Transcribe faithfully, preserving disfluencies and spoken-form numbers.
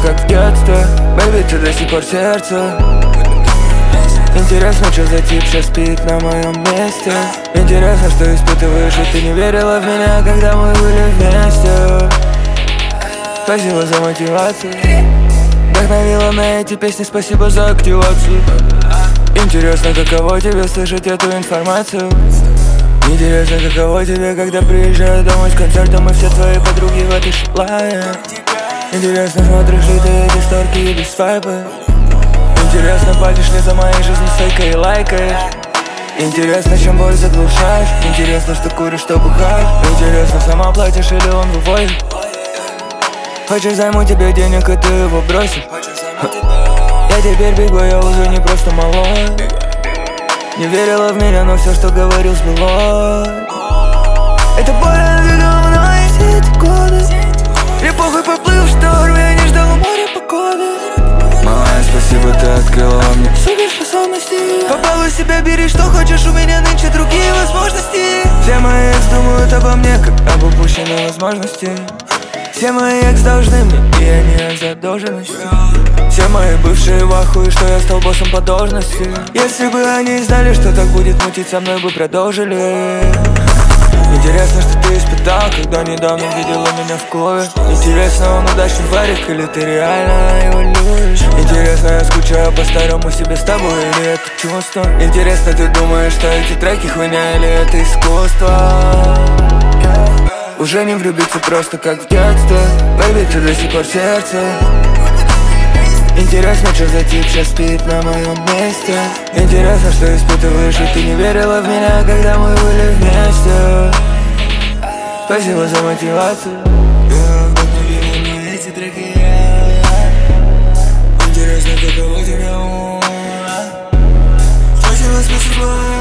как в детстве. Бэйби, ты до сих пор сердце. Интересно, что за тип сейчас спит на моем месте. Интересно, что испытываешь, и ты не верила в меня, когда мы были вместе. Спасибо за мотивацию. Вдохновила на эти песни, спасибо за активацию. Интересно, каково тебе слышать эту информацию. Интересно, каково тебе, когда приезжаю домой с концертом, и все твои подруги в этой шлае. Интересно, смотришь ли ты эти сторки или свайпы. Интересно, палишь ли за моей жизнью стойкой и лайкаешь. Интересно, чем боль заглушаешь. Интересно, что куришь, что бухаешь. Интересно, сама платишь или он вывозит. Хочешь, займу тебе денег, и ты его бросишь. Я теперь бегу, я уже не просто малой. Не верила в меня, но все, что говорил, сбылось. Это больно двигало мной все эти годы. Мне похуй, поплыл в шторм, я не ждал моря погоды. Малая, спасибо, ты открыла мне суперспособности. Побалуй себя, бери, что хочешь, у меня нынче другие возможности. Все мои экс думают обо мне, как об упущенной возможности. Все мои экс должны мне, и они от задолженности. Все мои бывшие в ахуе, что я стал боссом по должности. Если бы они знали, что так будет мутить, со мной бы продолжили. Интересно, что ты испытал, когда недавно видела меня в клубе. Интересно, он удачный варик, или ты реально его любишь? Интересно, я скучаю по старому себе с тобой, или это чувство? Интересно, ты думаешь, что эти треки хуйня, или это искусство? Уже не влюбиться просто как в детстве. Бэйби, ты до сих пор сердце. Интересно, что за тип сейчас спит на моем месте. Интересно, что испытываешь, и ты не верила в меня, когда мы были вместе. Спасибо за мотивацию. Эти треки. Интересно, каково тебя. Спасибо, спасибо.